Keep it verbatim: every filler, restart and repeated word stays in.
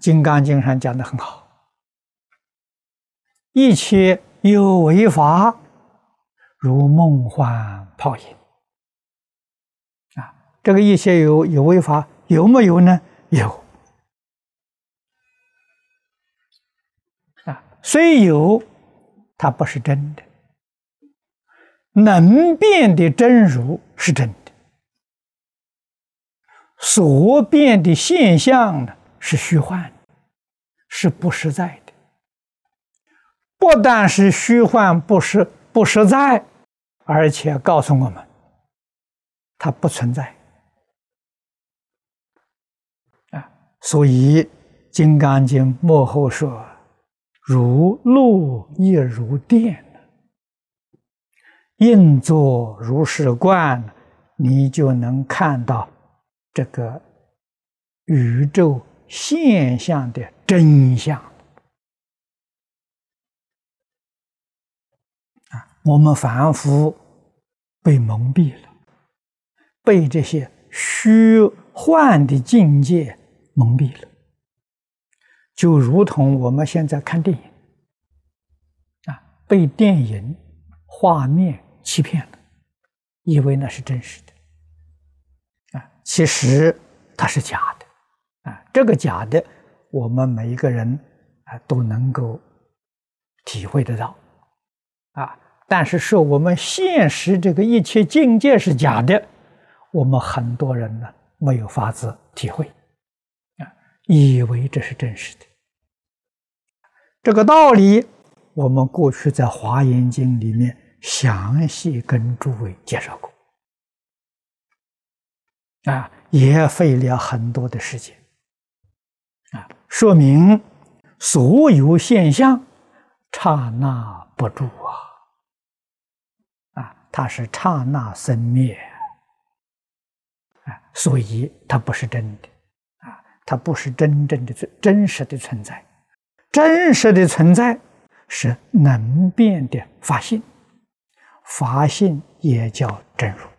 金刚经》上讲的很好，一切有为法，如梦幻泡影。啊，这个一切有有为法有没有呢？有。啊，虽有，它不是真的。能变的真如是真的，所变的现象呢是虚幻的，是不实在的。不但是虚幻不实不实在，而且告诉我们，它不存在。啊，所以《金刚经》末后说：“如露亦如电。”应作如是观，你就能看到这个宇宙现象的真相。啊，我们凡夫被蒙蔽了，被这些虚幻的境界蒙蔽了，就如同我们现在看电影，啊，被电影画面欺骗了，以为那是真实的，啊，其实它是假的，啊，这个假的，我们每一个人啊都能够体会得到，啊，但是说我们现实这个一切境界是假的，我们很多人呢没有法子体会，啊，以为这是真实的。这个道理，我们过去在《华严经》里面详细跟诸位介绍过，啊，也费了很多的时间，啊，说明所有现象刹那不住啊，啊，它是刹那生灭，啊，所以它不是真的，啊，它不是真正的真实的存在，真实的存在是能变的法性。法性也叫真如。